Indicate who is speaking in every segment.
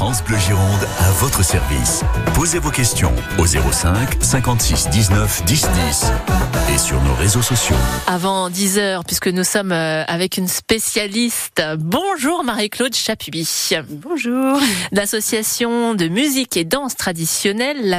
Speaker 1: France Bleu Gironde à votre service. Posez vos questions au 05 56 19 10 10 et sur nos réseaux sociaux.
Speaker 2: Avant 10h, puisque nous sommes avec une spécialiste. Bonjour Marie-Claude Chapuis.
Speaker 3: Bonjour.
Speaker 2: L'association de musique et danse traditionnelle, la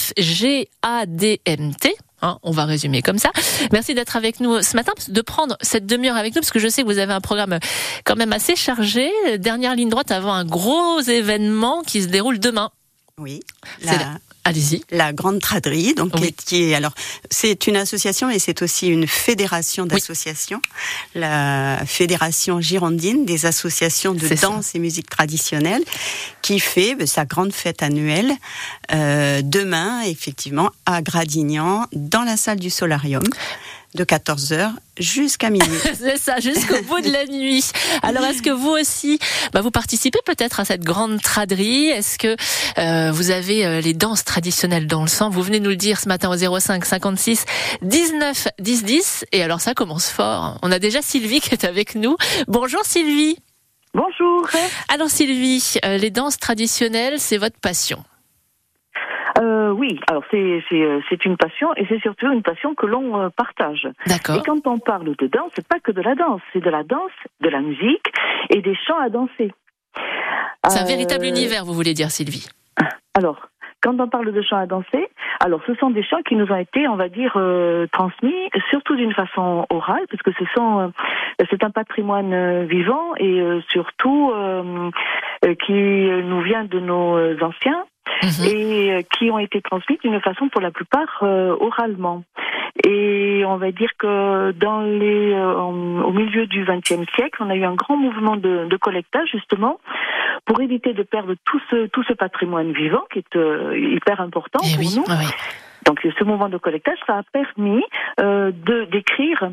Speaker 2: FGADMT. On va résumer comme ça. Merci d'être avec nous ce matin, de prendre cette demi-heure avec nous, parce que je sais que vous avez un programme quand même assez chargé. Dernière ligne droite avant un gros événement qui se déroule demain.
Speaker 3: Oui.
Speaker 2: Allez-y.
Speaker 3: La Grande Traderie, donc
Speaker 2: oui.
Speaker 3: C'est une association et c'est aussi une fédération d'associations, oui. La Fédération girondine des associations de danse et musique traditionnelle, qui fait sa grande fête annuelle demain, effectivement, à Gradignan, dans la salle du Solarium, de 14h jusqu'à minuit.
Speaker 2: C'est ça, jusqu'au bout de la nuit. Alors, est-ce que vous aussi, vous participez peut-être à cette grande traderie? Est-ce que vous avez les danses traditionnelles dans le sang? Vous venez nous le dire ce matin au 05 56 19 10 10. Et alors, ça commence fort. On a déjà Sylvie qui est avec nous. Bonjour Sylvie.
Speaker 4: Bonjour.
Speaker 2: Alors Sylvie, les danses traditionnelles, c'est votre passion?
Speaker 4: Oui, alors c'est une passion et c'est surtout une passion que l'on partage.
Speaker 2: D'accord.
Speaker 4: Et quand on parle de danse, c'est pas que de la danse, c'est de la danse, de la musique et des chants à danser.
Speaker 2: C'est un véritable univers, vous voulez dire, Sylvie?
Speaker 4: Alors, quand on parle de chants à danser, alors ce sont des chants qui nous ont été, on va dire, transmis, surtout d'une façon orale, parce que c'est un patrimoine vivant et surtout qui nous vient de nos anciens. Et qui ont été transmises d'une façon pour la plupart oralement. Et on va dire que au milieu du XXe siècle, on a eu un grand mouvement de collectage justement pour éviter de perdre tout ce patrimoine vivant qui est hyper important pour nous.
Speaker 2: Oui.
Speaker 4: Donc ce mouvement de collectage, ça a permis d'écrire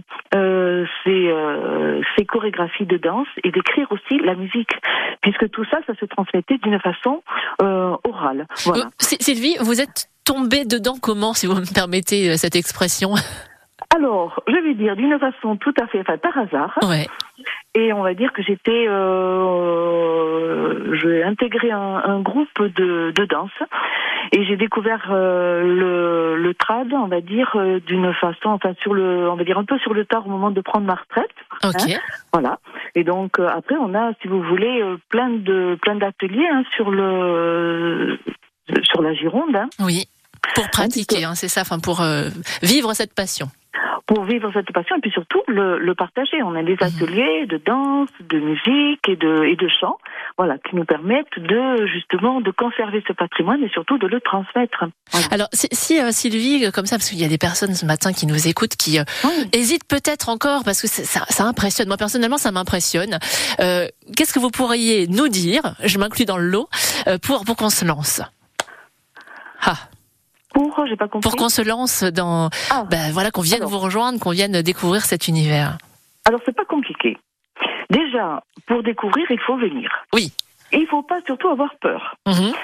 Speaker 4: ces chorégraphies de danse et d'écrire aussi la musique, puisque tout ça se transmettait d'une façon orale. Voilà.
Speaker 2: Sylvie, vous êtes tombée dedans comment, si vous me permettez cette expression?
Speaker 4: Alors, je vais dire d'une façon tout à fait par hasard.
Speaker 2: Ouais.
Speaker 4: Et on va dire que j'ai intégré un groupe de danse et j'ai découvert le trad, on va dire d'une façon, on va dire un peu sur le tard au moment de prendre ma retraite.
Speaker 2: Ok.
Speaker 4: Voilà. Et donc après on a, si vous voulez, plein d'ateliers sur la Gironde.
Speaker 2: Oui. Pour pratiquer, c'est ça, pour vivre cette passion.
Speaker 4: Pour vivre cette passion et puis surtout le partager. On a des ateliers de danse, de musique et de chant, voilà, qui nous permettent justement de conserver ce patrimoine et surtout de le transmettre. Voilà.
Speaker 2: Alors si Sylvie, comme ça, parce qu'il y a des personnes ce matin qui nous écoutent qui hésitent peut-être encore, parce que ça impressionne. Moi personnellement, ça m'impressionne. Qu'est-ce que vous pourriez nous dire, je m'inclus dans le lot, pour qu'on se lance?
Speaker 4: J'ai pas compris.
Speaker 2: Pour qu'on se lance dans, qu'on vienne vous rejoindre, qu'on vienne découvrir cet univers.
Speaker 4: Alors c'est pas compliqué. Déjà, pour découvrir, il faut venir.
Speaker 2: Oui.
Speaker 4: Et il faut pas surtout avoir peur. Vous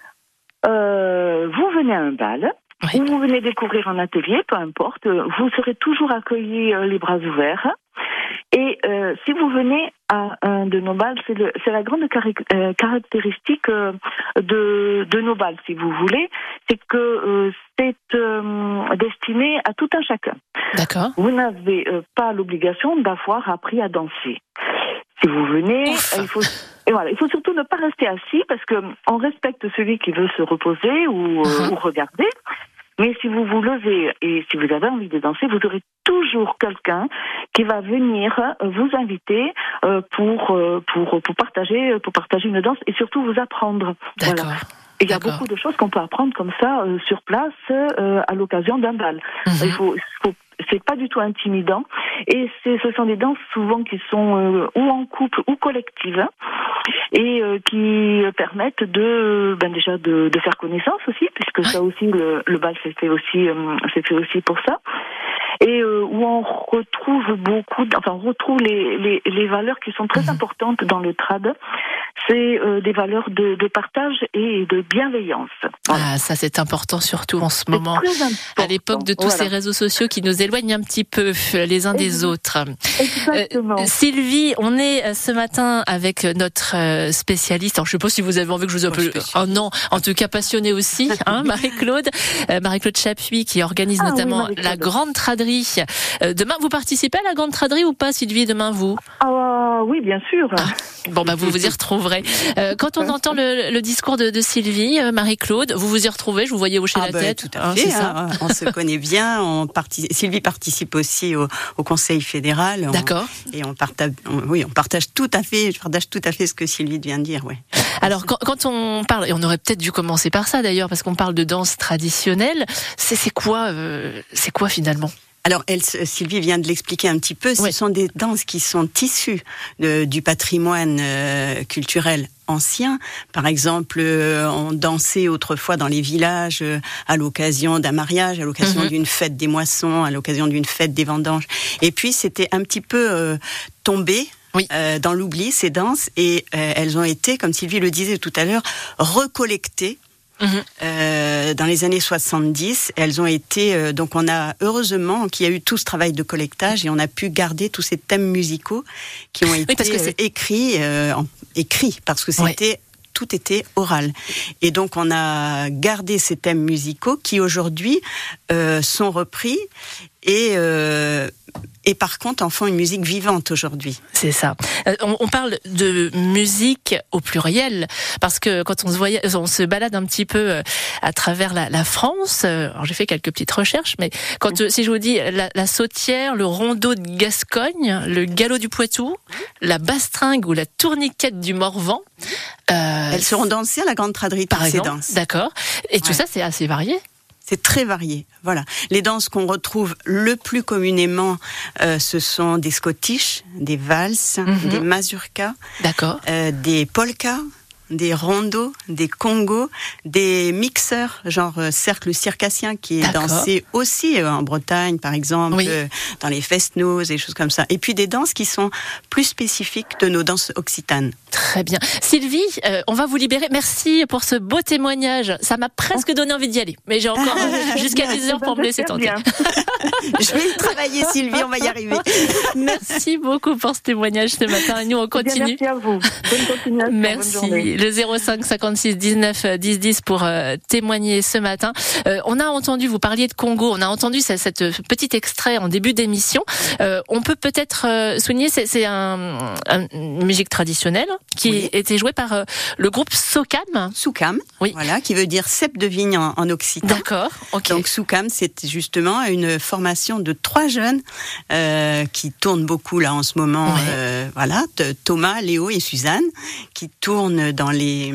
Speaker 4: venez à un bal, ou vous venez découvrir un atelier, peu importe, vous serez toujours accueillis les bras ouverts. Et si vous venez à un de nos bals, c'est la grande caractéristique de nos bals, si vous voulez, c'est que c'est destiné à tout un chacun.
Speaker 2: D'accord.
Speaker 4: Vous n'avez pas l'obligation d'avoir appris à danser. Si vous venez, il faut surtout ne pas rester assis parce que on respecte celui qui veut se reposer ou regarder. Mais si vous vous levez et si vous avez envie de danser, vous aurez toujours quelqu'un qui va venir vous inviter pour partager une danse et surtout vous apprendre.
Speaker 2: D'accord.
Speaker 4: Voilà. Et il y a beaucoup de choses qu'on peut apprendre comme ça sur place à l'occasion d'un bal. C'est pas du tout intimidant et ce sont des danses souvent qui sont ou en couple ou collectives et qui permettent déjà de faire connaissance aussi, puisque ça aussi le bal c'est fait aussi pour ça. et où on retrouve on retrouve les valeurs qui sont très importantes dans le trad. C'est des valeurs de partage et de bienveillance. Voilà.
Speaker 2: Ah, ça c'est important surtout en ce moment, à l'époque de tous ces réseaux sociaux qui nous éloignent un petit peu les uns des autres.
Speaker 4: Exactement.
Speaker 2: Sylvie, on est ce matin avec notre spécialiste. Alors, je ne sais pas si vous avez envie que je vous appelle un an, en tout cas passionnée aussi, hein, Marie-Claude Chapuis, qui organise notamment la Grande Traderie. Demain, vous participez à la Grande Traderie ou pas, Sylvie, demain vous?
Speaker 4: Oui, bien sûr.
Speaker 2: Bon, vous vous y retrouverez. Quand on entend le discours de Sylvie, Marie-Claude, vous vous y retrouvez, je vous voyais hocher la tête.
Speaker 3: Tout à fait, on se connaît bien. Sylvie participe aussi au Conseil fédéral.
Speaker 2: D'accord.
Speaker 3: Et on partage tout à fait, je partage tout à fait ce que Sylvie vient de dire, ouais.
Speaker 2: Alors, quand on parle, et on aurait peut-être dû commencer par ça d'ailleurs, parce qu'on parle de danse traditionnelle, c'est quoi finalement?
Speaker 3: Alors, Sylvie vient de l'expliquer un petit peu. Ce sont des danses qui sont issues du patrimoine culturel ancien. Par exemple, on dansait autrefois dans les villages à l'occasion d'un mariage, à l'occasion d'une fête des moissons, à l'occasion d'une fête des vendanges. Et puis, c'était un petit peu tombé. Dans l'oubli, ces danses, et elles ont été, comme Sylvie le disait tout à l'heure, recollectées. Dans les années 70, elles ont été donc on a heureusement qu'il y a eu tout ce travail de collectage et on a pu garder tous ces thèmes musicaux qui ont été écrits parce que tout était oral. Et donc on a gardé ces thèmes musicaux qui aujourd'hui sont repris et par contre en font une musique vivante aujourd'hui.
Speaker 2: C'est ça. On parle de musique au pluriel parce que quand on se balade un petit peu à travers la France. Alors j'ai fait quelques petites recherches, mais si je vous dis la sautière, le rondeau de Gascogne, le galop du Poitou, la bastringue ou la tourniquette du Morvan,
Speaker 3: elles seront dansées à la Grande Traderie,
Speaker 2: par exemple,
Speaker 3: ces danses.
Speaker 2: D'accord. Et tout ça, c'est assez varié.
Speaker 3: C'est très varié. Voilà. Les danses qu'on retrouve le plus communément, ce sont des scottish, des valses, des mazurkas, des polkas, des rondos, des congos, des mixeurs, genre cercle circassien qui est dansé aussi en Bretagne, par exemple, dans les fest-noz et choses comme ça. Et puis des danses qui sont plus spécifiques de nos danses occitanes.
Speaker 2: Très bien. Sylvie, on va vous libérer. Merci pour ce beau témoignage. Ça m'a presque donné envie d'y aller. Mais j'ai encore jusqu'à 10h pour me laisser tenter.
Speaker 3: Je vais y travailler, Sylvie, on va y arriver.
Speaker 2: Merci beaucoup pour ce témoignage ce matin. Nous, on continue.
Speaker 4: Merci à vous. Bonne continuation.
Speaker 2: Merci. Le 05 56 19 10 10 pour témoigner ce matin. On a entendu, vous parliez de Congo, on a entendu cette petit extrait en début d'émission. On peut peut-être souligner, c'est une musique traditionnelle qui était jouée par le groupe Soukam.
Speaker 3: Soukam, voilà, qui veut dire cep de vigne en occitan.
Speaker 2: D'accord, ok.
Speaker 3: Donc Soukam, c'est justement une formation de 3 jeunes qui tournent beaucoup là en ce moment. Voilà, Thomas, Léo et Suzanne, qui tournent dans les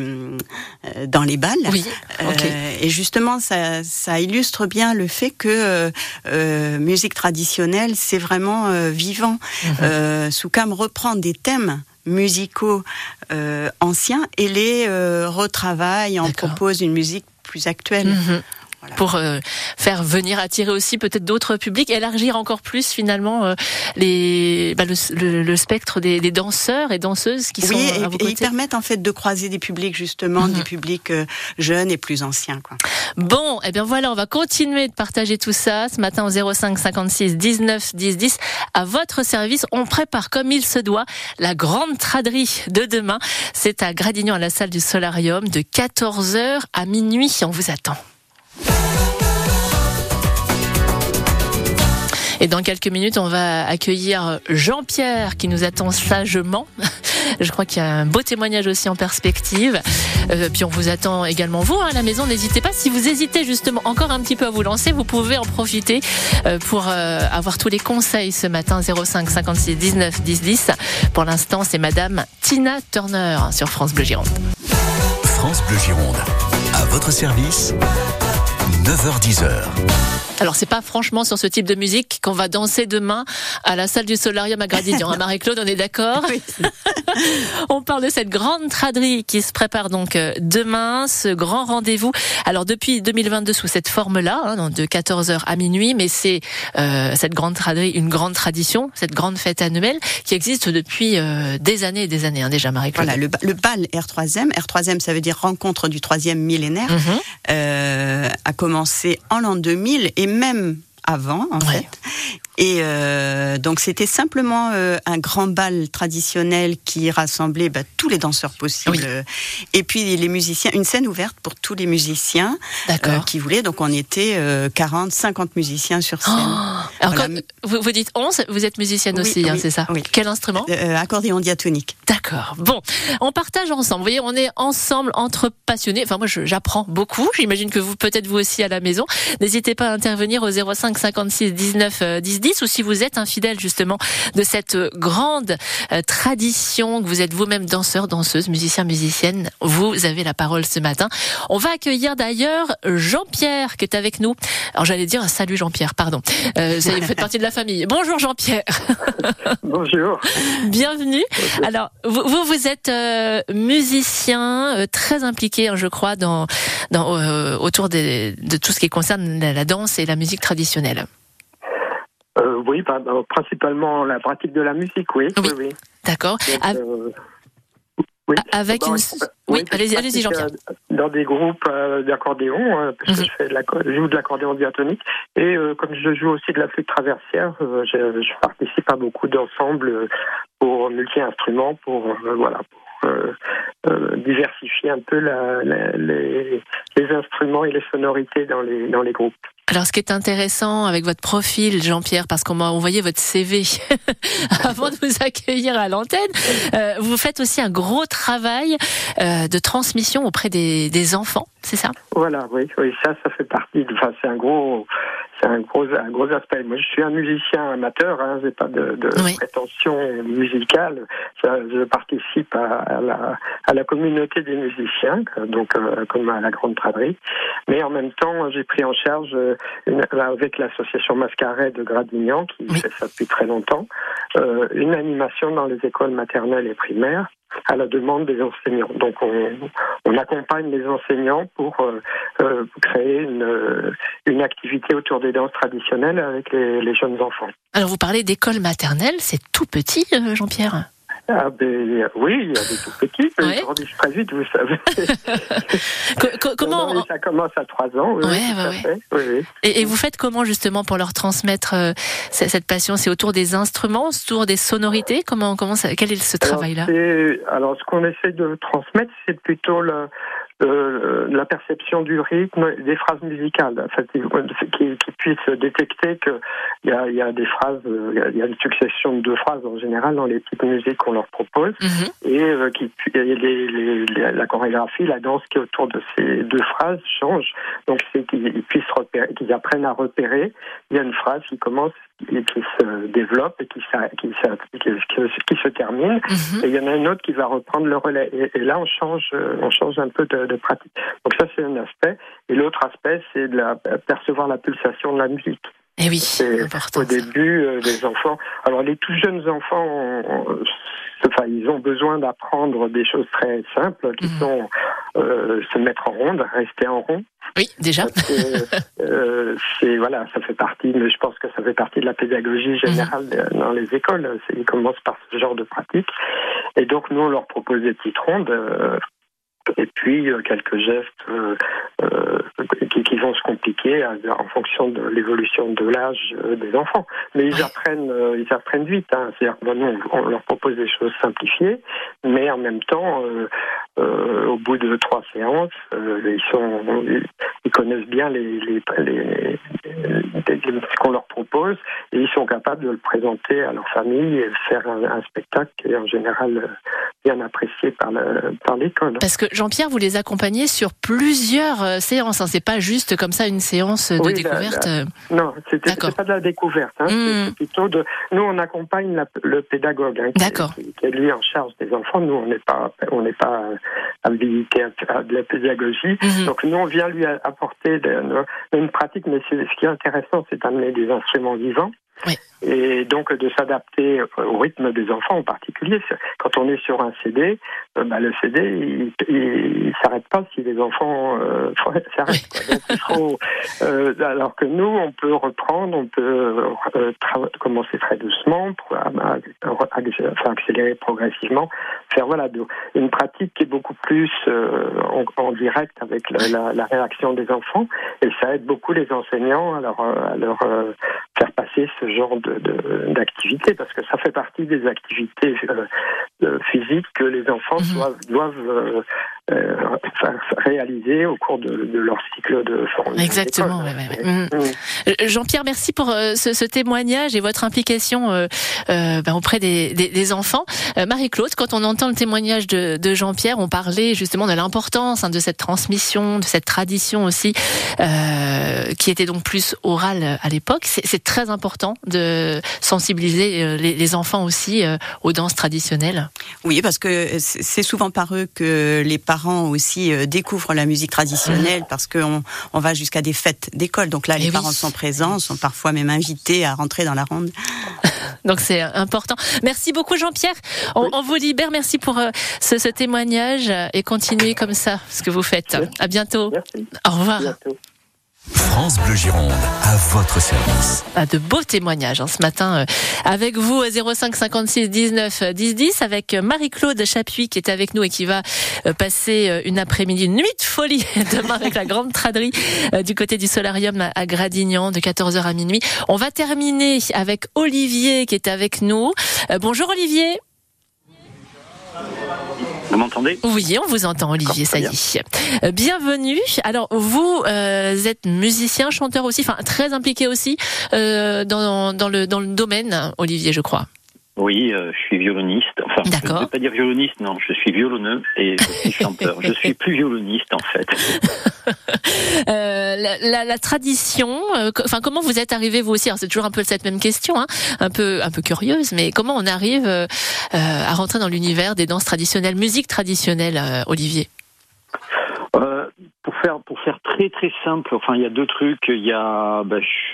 Speaker 3: balles.
Speaker 2: Oui,
Speaker 3: et justement, ça illustre bien le fait que musique traditionnelle, c'est vraiment vivant. Soukam reprend des thèmes musicaux anciens et les retravaille, en propose une musique plus actuelle. Voilà.
Speaker 2: Pour faire venir, attirer aussi peut-être d'autres publics, élargir encore plus finalement le spectre des danseurs et danseuses qui sont à vos côtés.
Speaker 3: Et ils permettent en fait de croiser des publics justement, des publics jeunes et plus anciens, quoi.
Speaker 2: Bon, et bien voilà, on va continuer de partager tout ça ce matin au 05 56 19 10 10 à votre service. On prépare comme il se doit la Grande Traderie de demain. C'est à Gradignan, à la salle du Solarium, de 14h à minuit. On vous attend. Et dans quelques minutes, on va accueillir Jean-Pierre qui nous attend sagement. Je crois qu'il y a un beau témoignage aussi en perspective. Puis on vous attend également vous à la maison. N'hésitez pas, si vous hésitez justement encore un petit peu à vous lancer, vous pouvez en profiter pour avoir tous les conseils ce matin. 05 56 19 10 10. Pour l'instant, c'est Madame Tina Turner sur France Bleu Gironde.
Speaker 1: France Bleu Gironde, à votre service, 9h-10h.
Speaker 2: Alors c'est pas franchement sur ce type de musique qu'on va danser demain à la salle du Solarium à Gradignan. Hein, Marie-Claude, on est d'accord?
Speaker 3: Oui.
Speaker 2: On parle de cette grande traderie qui se prépare donc demain, ce grand rendez-vous. Alors depuis 2022 sous cette forme-là, hein, de 14h à minuit, mais c'est cette grande traderie, une grande tradition, cette grande fête annuelle qui existe depuis des années et des années, hein, déjà, Marie-Claude.
Speaker 3: Voilà, le bal R3M. R3M, ça veut dire rencontre du 3e millénaire, a commencé en l'an 2000 et même avant, en fait. Et donc c'était simplement un grand bal traditionnel qui rassemblait tous les danseurs possibles. Et puis les musiciens, une scène ouverte pour tous les musiciens qui voulaient. Donc on était 40, 50 musiciens sur scène.
Speaker 2: Alors voilà. Vous dites 11, vous êtes musicienne aussi, hein, c'est ça?
Speaker 3: Oui.
Speaker 2: Quel instrument?
Speaker 3: Accordéon diatonique.
Speaker 2: D'accord. Bon, on partage ensemble. Vous voyez, on est ensemble entre passionnés. Enfin moi j'apprends beaucoup. J'imagine que vous peut-être vous aussi à la maison. N'hésitez pas à intervenir au 05 56 19 10 10 ou si vous êtes un fidèle justement de cette grande tradition, que vous êtes vous-même danseur, danseuse, musicien, musicienne, vous avez la parole ce matin. On va accueillir d'ailleurs Jean-Pierre qui est avec nous. Alors j'allais dire salut Jean-Pierre, pardon. Vous faites partie de la famille. Bonjour Jean-Pierre.
Speaker 5: Bonjour.
Speaker 2: Bienvenue. Bonjour. Alors vous êtes musicien très impliqué, je crois, autour de tout ce qui concerne la danse et la musique traditionnelle.
Speaker 5: Oui, principalement la pratique de la musique, oui.
Speaker 2: D'accord.
Speaker 5: Oui.
Speaker 2: Avec une... Oui, allez-y Jean-Pierre.
Speaker 5: Dans des groupes d'accordéon, parce que je joue de l'accordéon diatonique, et comme je joue aussi de la flûte traversière, je participe à beaucoup d'ensembles pour multi-instruments, pour diversifier un peu les instruments et les sonorités dans les groupes.
Speaker 2: Alors, ce qui est intéressant avec votre profil, Jean-Pierre, parce qu'on m'a envoyé votre CV avant de vous accueillir à l'antenne, vous faites aussi un gros travail de transmission auprès des enfants, c'est ça? Voilà,
Speaker 5: oui, ça fait partie. C'est un gros aspect. Moi, je suis un musicien amateur, j'ai pas de prétention musicale. Je participe à la communauté des musiciens, donc comme à la Grande Traderie. Mais en même temps, j'ai pris en charge avec l'association Mascaret de Gradignan, qui fait ça depuis très longtemps, une animation dans les écoles maternelles et primaires à la demande des enseignants. Donc on accompagne les enseignants pour créer une activité autour des danses traditionnelles avec les jeunes enfants.
Speaker 2: Alors vous parlez d'école maternelle, c'est tout petit, Jean-Pierre?
Speaker 5: Oui, il y a des tout petits, mais ils grandissent très vite, vous savez.
Speaker 2: Comment
Speaker 5: ça commence à 3 ans. Oui.
Speaker 2: Et vous faites comment justement pour leur transmettre cette passion? C'est autour des instruments, autour des sonorités? Quel est ce travail-là?
Speaker 5: Alors, ce qu'on essaie de transmettre, c'est plutôt la perception du rythme, des phrases musicales, en fait, qui puissent détecter qu'il y a des phrases, il y a une succession de 2 phrases en général dans les types de musique qu'on leur propose, et la chorégraphie, la danse qui est autour de ces 2 phrases change. Donc c'est qu'ils apprennent à repérer. Il y a une phrase qui commence et qui se développe et qui se termine, et il y en a une autre qui va reprendre le relais. Et là, on change un peu de pratique. Donc ça, c'est un aspect. Et l'autre aspect, c'est de percevoir la pulsation de la musique.
Speaker 2: Et oui, c'est important.
Speaker 5: Au début, les enfants... Alors, les tout jeunes enfants, ils ont besoin d'apprendre des choses très simples, qui sont se mettre en ronde, rester en rond.
Speaker 2: Oui, déjà.
Speaker 5: Ça fait partie, mais je pense que ça fait partie de la pédagogie générale dans les écoles. Ils commencent par ce genre de pratique. Et donc, nous, on leur propose des petites rondes, et puis quelques gestes qui vont se compliquer en fonction de l'évolution de l'âge des enfants. Mais ils apprennent vite. C'est-à-dire que nous, on leur propose des choses simplifiées, mais en même temps, au bout de 3 séances, ils connaissent bien ce qu'on leur propose, et ils sont capables de le présenter à leur famille et faire un spectacle qui est en général bien apprécié par l'école.
Speaker 2: Parce que Jean-Pierre, vous les accompagnez sur plusieurs séances, hein. C'est pas juste comme ça une séance de découverte.
Speaker 5: Non, c'est pas de la découverte. C'est plutôt nous on accompagne le pédagogue, qui est lui en charge des enfants. Nous on n'est pas habilité à de la pédagogie. Donc nous on vient lui apporter une pratique, mais ce qui est intéressant, c'est d'amener des instruments vivants. Oui. Et donc de s'adapter au rythme des enfants en particulier. Quand on est sur un CD, le CD il s'arrête pas si les enfants s'arrêtent. Donc il faut, alors que nous on peut reprendre, on peut commencer très doucement pour accélérer progressivement, faire une pratique qui est beaucoup plus en direct avec la réaction des enfants, et ça aide beaucoup les enseignants à leur faire passer ce genre d'activité, parce que ça fait partie des activités physiques que les enfants doivent réaliser au cours de leur cycle de formation.
Speaker 2: Exactement. Jean-Pierre, merci pour ce témoignage et votre implication auprès des enfants. Marie-Claude, quand on entend le témoignage de Jean-Pierre, on parlait justement de l'importance de cette transmission, de cette tradition aussi, qui était donc plus orale à l'époque. C'est très important de sensibiliser les enfants aussi aux danses traditionnelles.
Speaker 3: Oui, parce que c'est souvent par eux que les parents aussi découvrent la musique traditionnelle, parce qu'on va jusqu'à des fêtes d'école. Donc là, les parents sont présents, sont parfois même invités à rentrer dans la ronde.
Speaker 2: Donc c'est important. Merci beaucoup Jean-Pierre. On vous libère. Merci pour ce témoignage, et continuez comme ça ce que vous faites. À bientôt.
Speaker 5: Merci.
Speaker 2: Au revoir.
Speaker 5: Bientôt.
Speaker 1: France Bleu Gironde, à votre service.
Speaker 2: De beaux témoignages ce matin avec vous, 05 56 19 10 10, avec Marie-Claude Chapuis qui est avec nous et qui va passer une après-midi, une nuit de folie demain avec la grande traderie du côté du Solarium à Gradignan de 14h à minuit. On va terminer avec Olivier qui est avec nous. Bonjour Olivier.
Speaker 6: Vous m'entendez ?
Speaker 2: Oui, on vous entend Olivier, ça y est. Bienvenue. Alors vous êtes musicien, chanteur aussi, très impliqué aussi dans le domaine, Olivier, je crois.
Speaker 6: Oui, je suis violoniste.
Speaker 2: D'accord.
Speaker 6: Je ne veux pas dire violoniste, non, je suis violonneux et je suis chanteur. Je suis plus violoniste en fait.
Speaker 2: La tradition, comment vous êtes arrivé vous aussi ? Alors, c'est toujours un peu cette même question, un peu curieuse, mais comment on arrive à rentrer dans l'univers des danses traditionnelles, musique traditionnelle, Olivier ?
Speaker 6: Pour faire très très simple, il y a deux trucs. Il y a,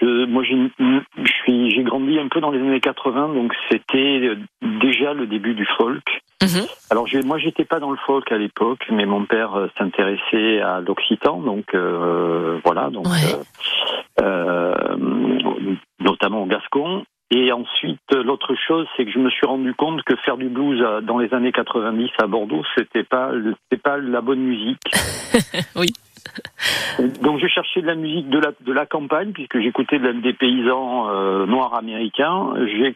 Speaker 6: j'ai grandi un peu dans les années 80, donc c'était déjà le début du folk. Alors moi j'étais pas dans le folk à l'époque, mais mon père s'intéressait à l'occitan, donc notamment au gascon. Et ensuite, l'autre chose, c'est que je me suis rendu compte que faire du blues dans les années 90 à Bordeaux, c'était pas la bonne musique. Oui. Donc je cherchais de la musique de la campagne, puisque j'écoutais des paysans noirs américains.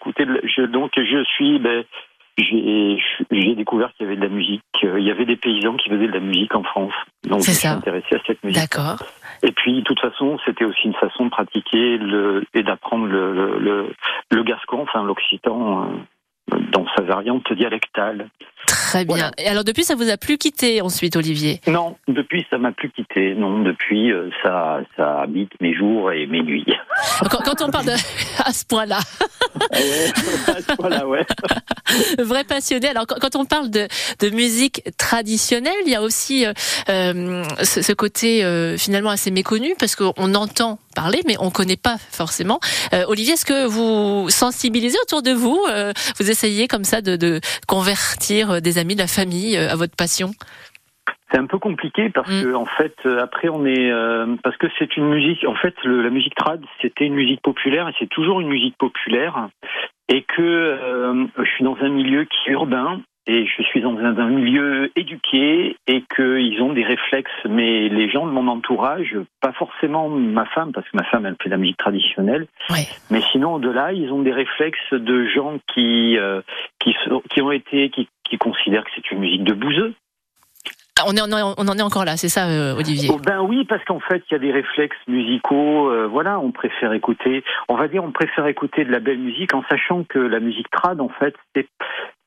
Speaker 6: J'ai découvert qu'il y avait de la musique. Il y avait des paysans qui faisaient de la musique en France. Donc je me suis intéressé à cette musique.
Speaker 2: D'accord.
Speaker 6: Et puis, de toute façon, c'était aussi une façon de pratiquer et d'apprendre le gascon, l'occitan, dans sa variante dialectale.
Speaker 2: Très bien. Voilà. Et alors, depuis, ça vous a plus quitté ensuite, Olivier ?
Speaker 6: Non, depuis, ça m'a plus quitté. Non, depuis, ça habite mes jours et mes nuits.
Speaker 2: Quand on parle à ce point-là.
Speaker 6: À ce point-là, ouais.
Speaker 2: Vrai passionné. Alors, quand on parle de musique traditionnelle, il y a aussi ce côté finalement assez méconnu, parce qu'on entend parler, mais on connaît pas forcément. Olivier, est-ce que vous sensibilisez autour de vous ? Vous essayez comme ça de convertir des amis, de la famille à votre passion ?
Speaker 6: C'est un peu compliqué parce que en fait après on est parce que c'est une musique, en fait la musique trad c'était une musique populaire et c'est toujours une musique populaire, et que je suis dans un milieu qui est urbain et je suis dans un milieu éduqué, et qu'ils ont des réflexes, mais les gens de mon entourage, pas forcément ma femme, parce que ma femme elle fait de la musique traditionnelle, mais sinon au-delà ils ont des réflexes de gens qui considèrent que c'est une musique de bouseux.
Speaker 2: On en est encore là, c'est ça, Olivier ?
Speaker 6: Ben oui, parce qu'en fait, il y a des réflexes musicaux. On préfère écouter de la belle musique, en sachant que la musique trad, en fait,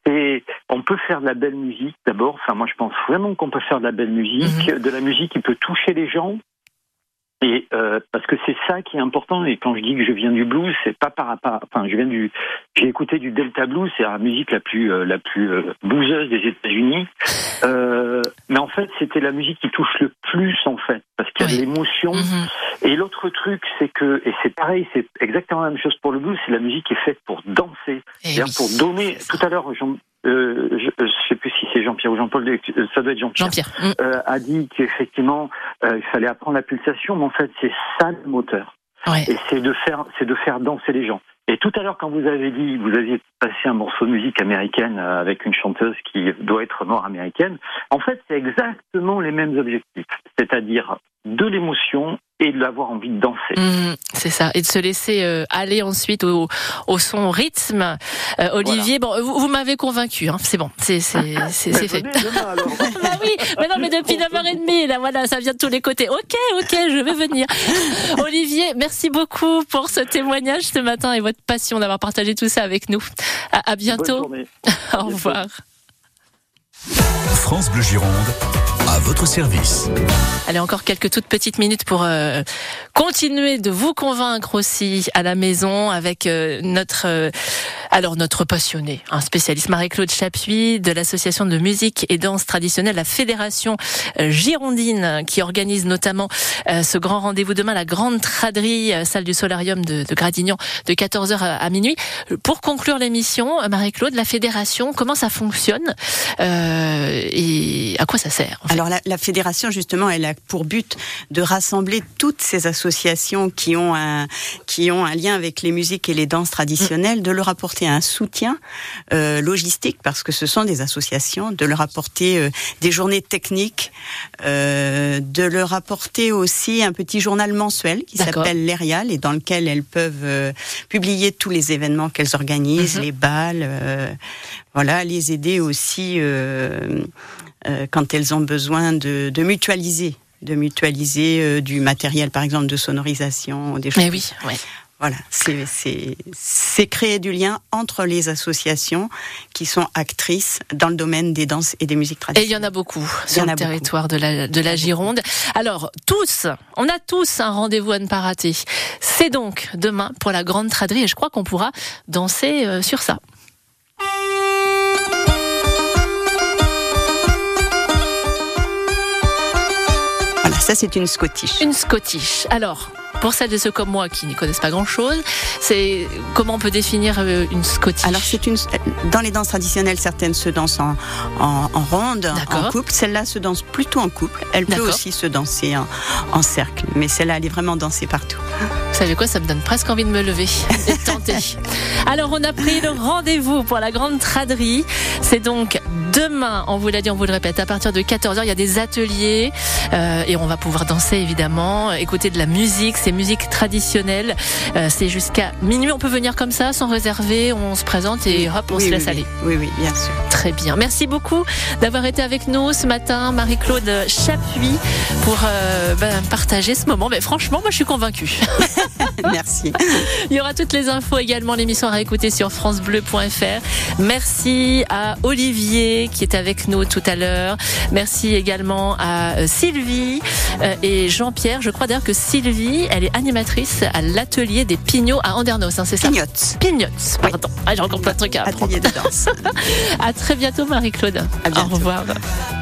Speaker 6: on peut faire de la belle musique d'abord. Enfin, moi, je pense vraiment qu'on peut faire de la belle musique, de la musique qui peut toucher les gens. Et parce que c'est ça qui est important. Et quand je dis que je viens du blues, c'est pas par rapport. Enfin, j'ai écouté du Delta Blues, c'est la musique la plus blueseuse des États-Unis. Mais en fait, c'était la musique qui touche le plus, en fait, parce qu'il y a de l'émotion. Et l'autre truc, c'est que, et c'est pareil, c'est exactement la même chose pour le blues, c'est la musique qui est faite pour danser, c'est-à-dire pour donner. Tout à l'heure, je sais plus si c'est Jean-Pierre ou Jean-Paul, ça doit être Jean-Pierre. A dit qu'effectivement il fallait apprendre la pulsation, mais en fait c'est ça le moteur. Et c'est de faire danser les gens. Et tout à l'heure, quand vous aviez passé un morceau de musique américaine avec une chanteuse qui doit être nord-américaine, en fait c'est exactement les mêmes objectifs, c'est-à-dire de l'émotion et de l'avoir envie de danser.
Speaker 2: C'est ça, et de se laisser aller ensuite au son, au rythme. Olivier, bon, vous m'avez convaincu, hein, c'est bon, c'est fait.
Speaker 6: Demain, alors.
Speaker 2: Ah oui, mais non, mais depuis 9h30, là, voilà, ça vient de tous les côtés. Ok, je vais venir. Olivier, merci beaucoup pour ce témoignage ce matin et votre passion d'avoir partagé tout ça avec nous. À bientôt.
Speaker 6: Bonne journée.
Speaker 2: Au revoir.
Speaker 1: France Bleu Gironde, à votre service.
Speaker 2: Allez, encore quelques toutes petites minutes pour continuer de vous convaincre aussi à la maison avec notre passionné, un spécialiste, Marie-Claude Chapuis de l'association de musique et danse traditionnelle, la Fédération Girondine, qui organise notamment ce grand rendez-vous demain, la grande traderie, salle du Solarium de Gradignan, de 14h à minuit. Pour conclure l'émission, Marie-Claude, la Fédération, comment ça fonctionne et à quoi ça sert en fait?
Speaker 3: Alors la Fédération, justement, elle a pour but de rassembler toutes ces associations qui ont un lien avec les musiques et les danses traditionnelles, de leur apporter un soutien logistique, parce que ce sont des associations, de leur apporter des journées techniques, de leur apporter aussi un petit journal mensuel qui s'appelle l'Erial, et dans lequel elles peuvent publier tous les événements qu'elles organisent, les bals, les aider aussi quand elles ont besoin de mutualiser du matériel, par exemple de sonorisation, des choses.
Speaker 2: Mais oui, ouais.
Speaker 3: Voilà, c'est créer du lien entre les associations qui sont actrices dans le domaine des danses et des musiques traditionnelles.
Speaker 2: Et il y en a beaucoup sur le territoire de la Gironde. Alors, on a tous un rendez-vous à ne pas rater. C'est donc demain pour la grande traderie, et je crois qu'on pourra danser sur ça.
Speaker 3: Voilà, ça c'est une Scottish.
Speaker 2: Une Scottish. Alors, pour celles et ceux comme moi qui n'y connaissent pas grand-chose, c'est comment on peut définir une Scottish?
Speaker 3: Alors dans les danses traditionnelles, certaines se dansent en ronde, en couple. Celle-là se danse plutôt en couple. Elle peut aussi se danser en cercle, mais celle-là, elle est vraiment dansée partout.
Speaker 2: Vous savez quoi, ça me donne presque envie de me lever et de tenter. Alors, on a pris le rendez-vous pour la grande traderie. C'est donc demain, on vous l'a dit, on vous le répète, à partir de 14h, il y a des ateliers et on va pouvoir danser évidemment, écouter de la musique, c'est musique traditionnelle. C'est jusqu'à minuit, on peut venir comme ça, sans réserver, on se présente et hop, on se laisse aller.
Speaker 3: Oui, bien sûr.
Speaker 2: Très bien. Merci beaucoup d'avoir été avec nous ce matin, Marie-Claude Chapuis, pour partager ce moment. Mais franchement, moi je suis convaincue.
Speaker 3: Merci.
Speaker 2: Il y aura toutes les infos également, l'émission à réécouter sur francebleu.fr. Merci à Olivier qui est avec nous tout à l'heure. Merci également à Sylvie et Jean-Pierre. Je crois d'ailleurs que Sylvie, elle est animatrice à l'atelier des Pignots à Andernos, hein, c'est ça? Pignots, pardon. J'ai encore plein de trucs à apprendre.
Speaker 3: Atelier de danse.
Speaker 2: À très bientôt Marie-Claude.
Speaker 3: À bientôt.
Speaker 2: Au revoir.